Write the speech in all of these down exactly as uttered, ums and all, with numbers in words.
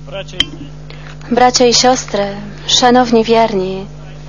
Bracia i siostry, szanowni wierni,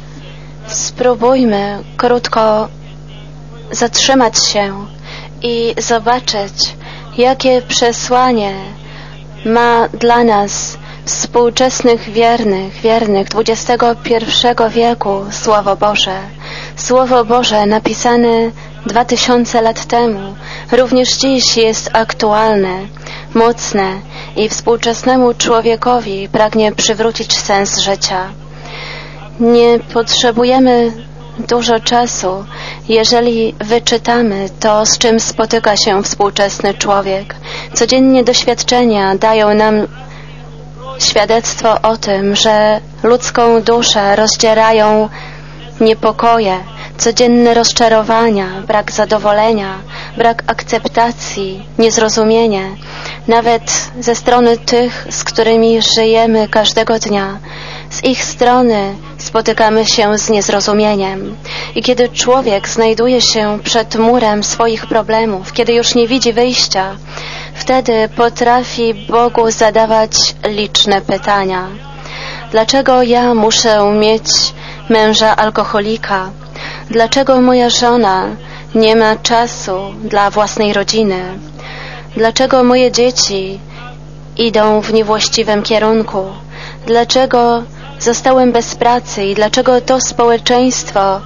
spróbujmy krótko zatrzymać się i zobaczyć, jakie przesłanie ma dla nas współczesnych wiernych, wiernych dwudziestego pierwszego wieku Słowo Boże. Słowo Boże napisane dwa tysiące lat temu również dziś jest aktualne, mocne i współczesnemu człowiekowi pragnie przywrócić sens życia. Nie potrzebujemy dużo czasu, jeżeli wyczytamy to, z czym spotyka się współczesny człowiek. Codziennie doświadczenia dają nam świadectwo o tym, że ludzką duszę rozdzierają niepokoje, codzienne rozczarowania, brak zadowolenia, brak akceptacji, niezrozumienie, nawet ze strony tych, z którymi żyjemy każdego dnia. Z ich strony spotykamy się z niezrozumieniem. I kiedy człowiek znajduje się przed murem swoich problemów, kiedy już nie widzi wyjścia, wtedy potrafi Bogu zadawać liczne pytania. Dlaczego ja muszę mieć męża alkoholika? Dlaczego moja żona nie ma czasu dla własnej rodziny? Dlaczego moje dzieci idą w niewłaściwym kierunku? Dlaczego zostałem bez pracy i dlaczego to społeczeństwo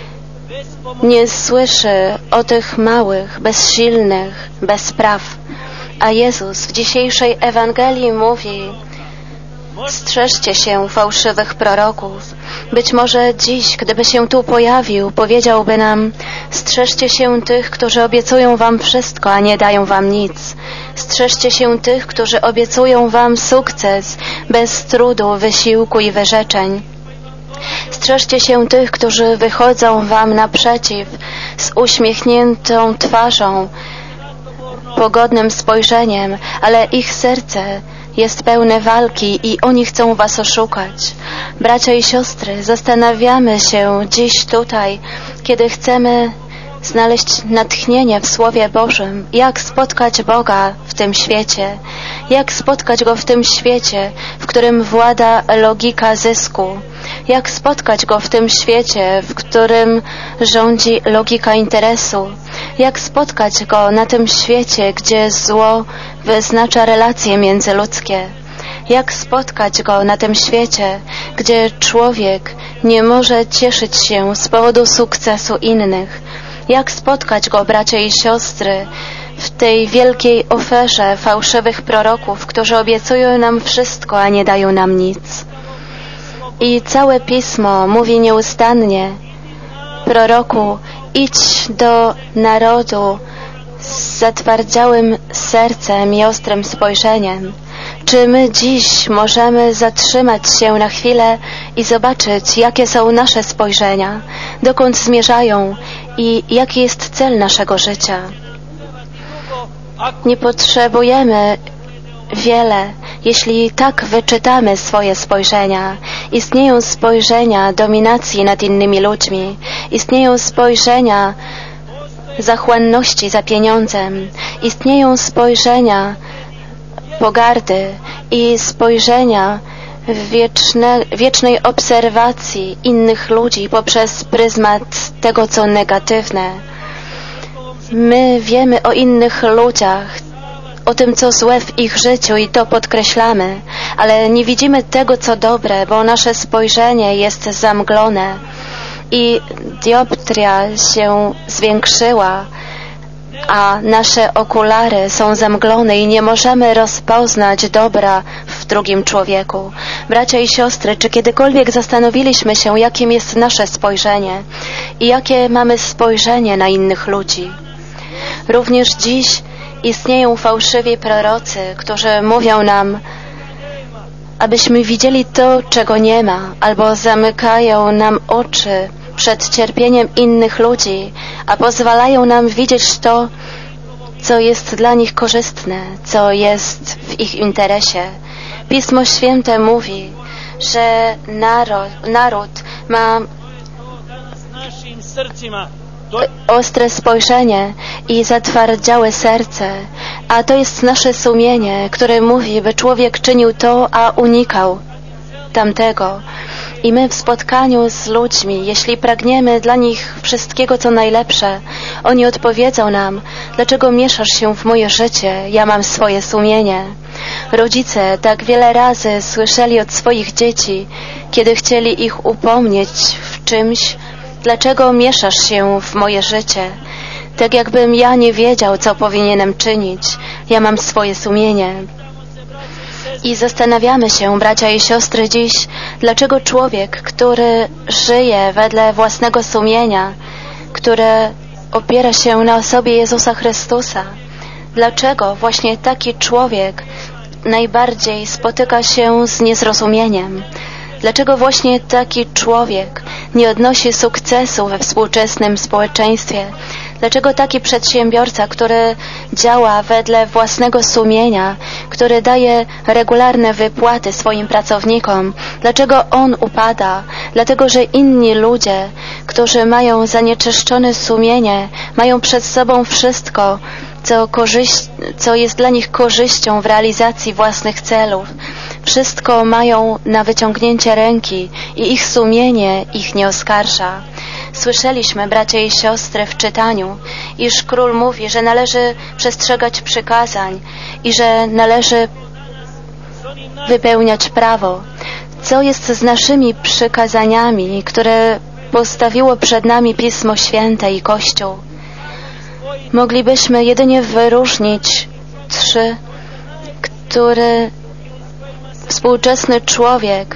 nie słyszy o tych małych, bezsilnych, bez praw? A Jezus w dzisiejszej Ewangelii mówi: strzeżcie się fałszywych proroków. Być może dziś, gdyby się tu pojawił, powiedziałby nam: strzeżcie się tych, którzy obiecują wam wszystko, a nie dają wam nic. Strzeżcie się tych, którzy obiecują wam sukces bez trudu, wysiłku i wyrzeczeń. Strzeżcie się tych, którzy wychodzą wam naprzeciw z uśmiechniętą twarzą, pogodnym spojrzeniem, ale ich serce jest pełne walki i oni chcą was oszukać. Bracia i siostry, zastanawiamy się dziś tutaj, kiedy chcemy znaleźć natchnienie w Słowie Bożym, jak spotkać Boga w tym świecie, jak spotkać Go w tym świecie, w którym włada logika zysku, jak spotkać Go w tym świecie, w którym rządzi logika interesu, jak spotkać Go na tym świecie, gdzie zło wyznacza relacje międzyludzkie, jak spotkać Go na tym świecie, gdzie człowiek nie może cieszyć się z powodu sukcesu innych, jak spotkać Go, bracia i siostry, w tej wielkiej oferze fałszywych proroków, którzy obiecują nam wszystko, a nie dają nam nic. I całe Pismo mówi nieustannie: proroku, idź do narodu z zatwardziałym sercem i ostrym spojrzeniem. Czy my dziś możemy zatrzymać się na chwilę i zobaczyć, jakie są nasze spojrzenia, dokąd zmierzają i jaki jest cel naszego życia? Nie potrzebujemy wiele, jeśli tak wyczytamy swoje spojrzenia. Istnieją spojrzenia dominacji nad innymi ludźmi, istnieją spojrzenia zachłanności za pieniądzem, istnieją spojrzenia pogardy i spojrzenia wieczne, wiecznej obserwacji innych ludzi poprzez pryzmat tego, co negatywne. My wiemy o innych ludziach, o tym, co złe w ich życiu i to podkreślamy, ale nie widzimy tego, co dobre, bo nasze spojrzenie jest zamglone i dioptria się zwiększyła, a nasze okulary są zamglone i nie możemy rozpoznać dobra w drugim człowieku. Bracia i siostry, czy kiedykolwiek zastanowiliśmy się, jakim jest nasze spojrzenie i jakie mamy spojrzenie na innych ludzi? Również dziś istnieją fałszywi prorocy, którzy mówią nam, abyśmy widzieli to, czego nie ma, albo zamykają nam oczy przed cierpieniem innych ludzi, a pozwalają nam widzieć to, co jest dla nich korzystne, co jest w ich interesie. Pismo Święte mówi, że naród, naród ma ostre spojrzenie i zatwardziałe serce, a to jest nasze sumienie, które mówi, by człowiek czynił to, a unikał tamtego. I my w spotkaniu z ludźmi, jeśli pragniemy dla nich wszystkiego, co najlepsze, oni odpowiedzą nam, dlaczego mieszasz się w moje życie, ja mam swoje sumienie. Rodzice tak wiele razy słyszeli od swoich dzieci, kiedy chcieli ich upomnieć w czymś, dlaczego mieszasz się w moje życie. Tak jakbym ja nie wiedział, co powinienem czynić, ja mam swoje sumienie. I zastanawiamy się, bracia i siostry, dziś, dlaczego człowiek, który żyje wedle własnego sumienia, które opiera się na osobie Jezusa Chrystusa, dlaczego właśnie taki człowiek najbardziej spotyka się z niezrozumieniem? Dlaczego właśnie taki człowiek nie odnosi sukcesu we współczesnym społeczeństwie? Dlaczego taki przedsiębiorca, który działa wedle własnego sumienia, który daje regularne wypłaty swoim pracownikom, dlaczego on upada? Dlatego, że inni ludzie, którzy mają zanieczyszczone sumienie, mają przed sobą wszystko, co, korzyść, co jest dla nich korzyścią w realizacji własnych celów. Wszystko mają na wyciągnięcie ręki i ich sumienie ich nie oskarża. Słyszeliśmy, bracia i siostry, w czytaniu, iż król mówi, że należy przestrzegać przykazań i że należy wypełniać prawo. Co jest z naszymi przykazaniami, które postawiło przed nami Pismo Święte i Kościół? Moglibyśmy jedynie wyróżnić trzy, które współczesny człowiek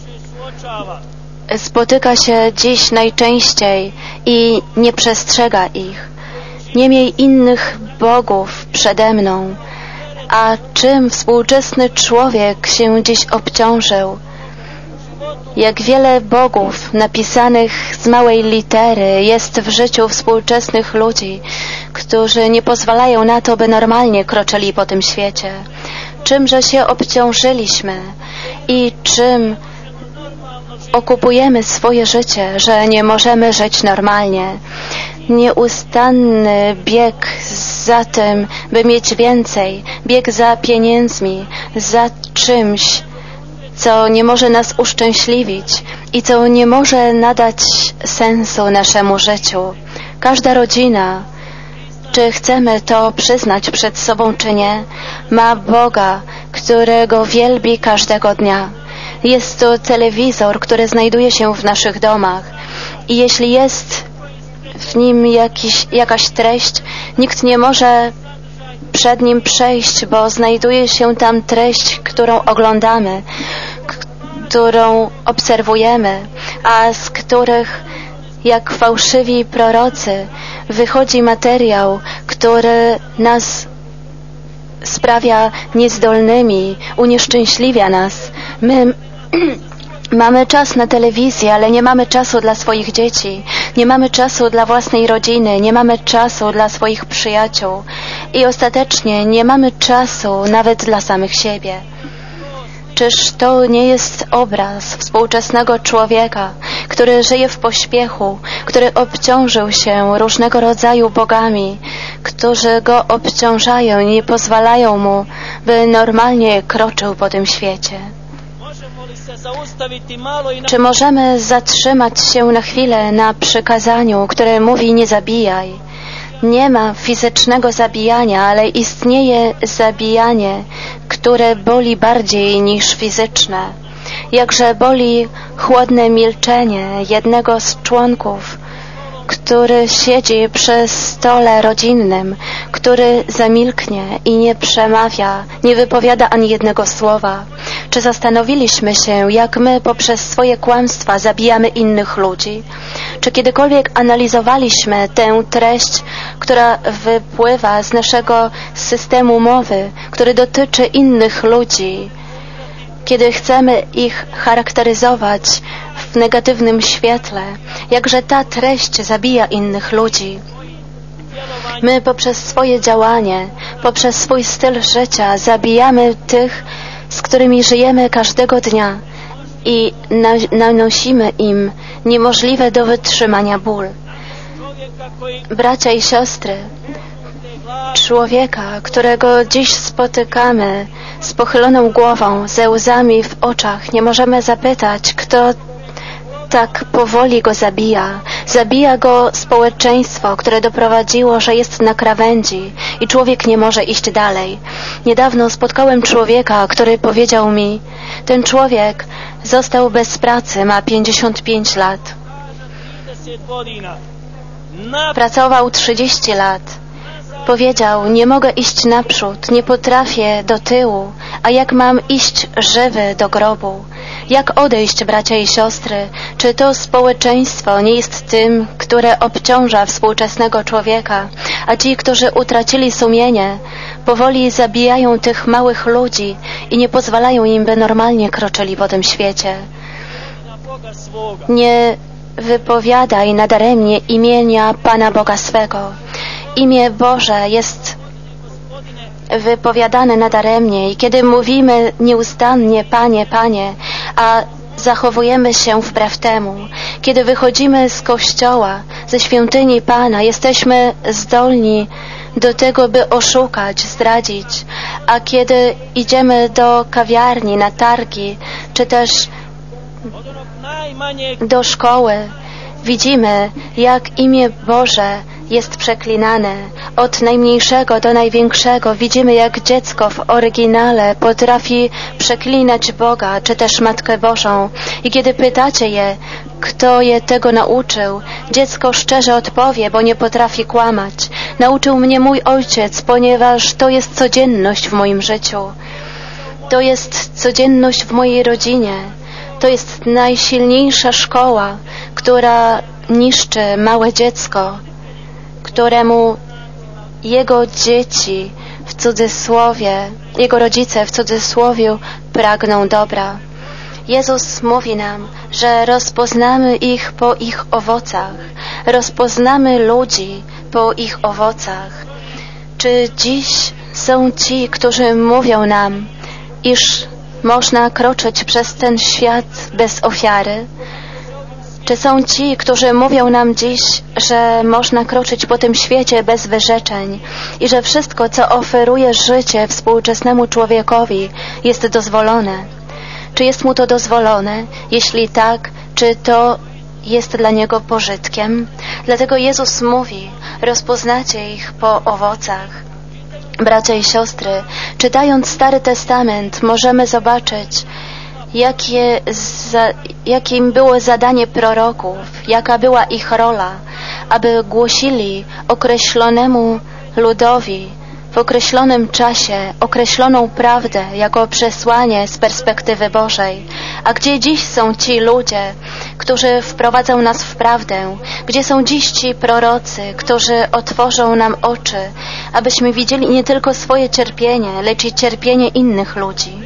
spotyka się dziś najczęściej i nie przestrzega ich. Nie miej innych bogów przede mną. A czym współczesny człowiek się dziś obciążył? Jak wiele bogów napisanych z małej litery jest w życiu współczesnych ludzi, którzy nie pozwalają na to, by normalnie kroczyli po tym świecie. Czymże się obciążyliśmy i czym okupujemy swoje życie, że nie możemy żyć normalnie. Nieustanny bieg za tym, by mieć więcej, bieg za pieniędzmi, za czymś, co nie może nas uszczęśliwić i co nie może nadać sensu naszemu życiu. Każda rodzina, czy chcemy to przyznać przed sobą, czy nie, ma Boga, którego wielbi każdego dnia. Jest to telewizor, który znajduje się w naszych domach i jeśli jest w nim jakiś, jakaś treść, nikt nie może przed nim przejść, bo znajduje się tam treść, którą oglądamy, którą obserwujemy, a z których jak fałszywi prorocy wychodzi materiał, który nas sprawia niezdolnymi, unieszczęśliwia nas. My mamy czas na telewizję, ale nie mamy czasu dla swoich dzieci, nie mamy czasu dla własnej rodziny, nie mamy czasu dla swoich przyjaciół i ostatecznie nie mamy czasu nawet dla samych siebie. Czyż to nie jest obraz współczesnego człowieka, który żyje w pośpiechu, który obciążył się różnego rodzaju bogami, którzy go obciążają i nie pozwalają mu, by normalnie kroczył po tym świecie? Czy możemy zatrzymać się na chwilę na przykazaniu, które mówi nie zabijaj? Nie ma fizycznego zabijania, ale istnieje zabijanie, które boli bardziej niż fizyczne. Jakże boli chłodne milczenie jednego z członków, który siedzi przy stole rodzinnym, który zamilknie i nie przemawia, nie wypowiada ani jednego słowa. Czy zastanowiliśmy się, jak my poprzez swoje kłamstwa zabijamy innych ludzi? Czy kiedykolwiek analizowaliśmy tę treść, która wypływa z naszego systemu mowy, który dotyczy innych ludzi, kiedy chcemy ich charakteryzować w negatywnym świetle, jakże ta treść zabija innych ludzi? My poprzez swoje działanie, poprzez swój styl życia zabijamy tych, z którymi żyjemy każdego dnia i na, nanosimy im niemożliwe do wytrzymania ból. Bracia i siostry, człowieka, którego dziś spotykamy z pochyloną głową, ze łzami w oczach, nie możemy zapytać, kto tak powoli go zabija. Zabija go społeczeństwo, które doprowadziło, że jest na krawędzi i człowiek nie może iść dalej. Niedawno spotkałem człowieka, który powiedział mi, ten człowiek został bez pracy, ma pięćdziesiąt pięć lat. Pracował trzydzieści lat. Powiedział, nie mogę iść naprzód, nie potrafię do tyłu, a jak mam iść żywy do grobu? Jak odejść, bracia i siostry? Czy to społeczeństwo nie jest tym, które obciąża współczesnego człowieka, a ci, którzy utracili sumienie, powoli zabijają tych małych ludzi i nie pozwalają im, by normalnie kroczyli po tym świecie? Nie wypowiadaj nadaremnie imienia Pana Boga swego. Imię Boże jest wypowiadane nadaremnie i kiedy mówimy nieustannie Panie, Panie, a zachowujemy się wbrew temu, kiedy wychodzimy z kościoła, ze świątyni Pana, jesteśmy zdolni do tego, by oszukać, zdradzić, a kiedy idziemy do kawiarni, na targi, czy też do szkoły, widzimy, jak imię Boże jest przeklinane. Od najmniejszego do największego widzimy, jak dziecko w oryginale potrafi przeklinać Boga, czy też Matkę Bożą. I kiedy pytacie je, kto je tego nauczył, dziecko szczerze odpowie, bo nie potrafi kłamać. Nauczył mnie mój ojciec, ponieważ to jest codzienność w moim życiu. To jest codzienność w mojej rodzinie. To jest najsilniejsza szkoła, która niszczy małe dziecko, któremu jego dzieci w cudzysłowie, jego rodzice w cudzysłowie pragną dobra. Jezus mówi nam, że rozpoznamy ich po ich owocach. Rozpoznamy ludzi po ich owocach. Czy dziś są ci, którzy mówią nam, iż można kroczyć przez ten świat bez ofiary? Czy są ci, którzy mówią nam dziś, że można kroczyć po tym świecie bez wyrzeczeń i że wszystko, co oferuje życie współczesnemu człowiekowi, jest dozwolone? Czy jest mu to dozwolone? Jeśli tak, czy to jest dla niego pożytkiem? Dlatego Jezus mówi, rozpoznacie ich po owocach. Bracia i siostry, czytając Stary Testament możemy zobaczyć, Jakie za, jakim było zadanie proroków, jaka była ich rola, aby głosili określonemu ludowi w określonym czasie określoną prawdę jako przesłanie z perspektywy Bożej. A gdzie dziś są ci ludzie, którzy wprowadzą nas w prawdę? Gdzie są dziś ci prorocy, którzy otworzą nam oczy, abyśmy widzieli nie tylko swoje cierpienie, lecz i cierpienie innych ludzi?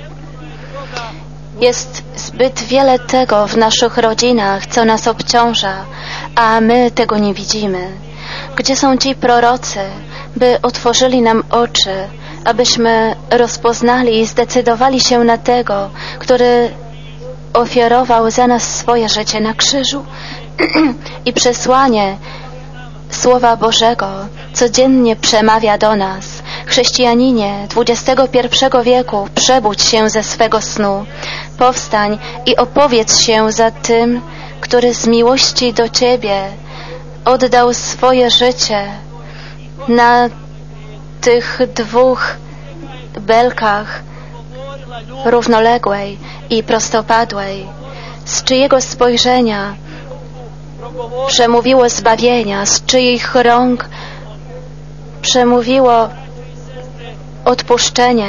Jest zbyt wiele tego w naszych rodzinach, co nas obciąża, a my tego nie widzimy. Gdzie są ci prorocy, by otworzyli nam oczy, abyśmy rozpoznali i zdecydowali się na tego, który ofiarował za nas swoje życie na krzyżu i przesłanie Słowa Bożego codziennie przemawia do nas. Chrześcijaninie dwudziestego pierwszego wieku, przebudź się ze swego snu. Powstań i opowiedz się za tym, który z miłości do Ciebie oddał swoje życie na tych dwóch belkach równoległej i prostopadłej, z czyjego spojrzenia przemówiło zbawienia, z czyich rąk przemówiło odpuszczenie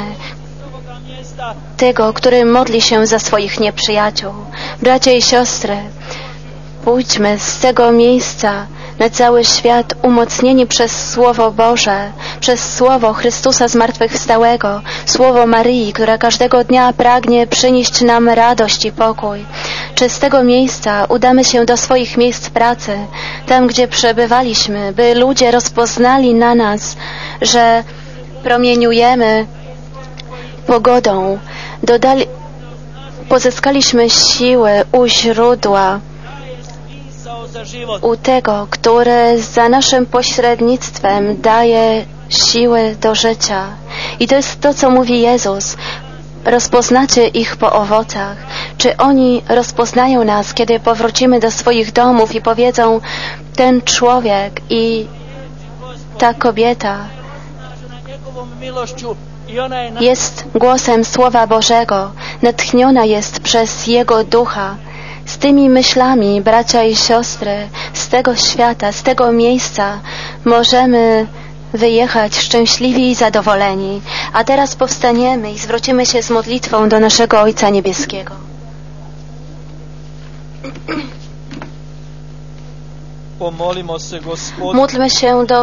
tego, który modli się za swoich nieprzyjaciół. Bracia i siostry, pójdźmy z tego miejsca na cały świat umocnieni przez Słowo Boże, przez Słowo Chrystusa zmartwychwstałego, Słowo Maryi, która każdego dnia pragnie przynieść nam radość i pokój. Czy z tego miejsca udamy się do swoich miejsc pracy, tam gdzie przebywaliśmy, by ludzie rozpoznali na nas, że promieniujemy pogodą, dodali, pozyskaliśmy siły u źródła u tego, który za naszym pośrednictwem daje siły do życia. I to jest to, co mówi Jezus. Rozpoznacie ich po owocach. Czy oni rozpoznają nas, kiedy powrócimy do swoich domów i powiedzą, ten człowiek i ta kobieta jest głosem Słowa Bożego, natchniona jest przez Jego Ducha. Z tymi myślami, bracia i siostry, z tego świata, z tego miejsca możemy wyjechać szczęśliwi i zadowoleni. A teraz powstaniemy i zwrócimy się z modlitwą do naszego Ojca Niebieskiego. Pomolimo se, Gospod, Módlmy się do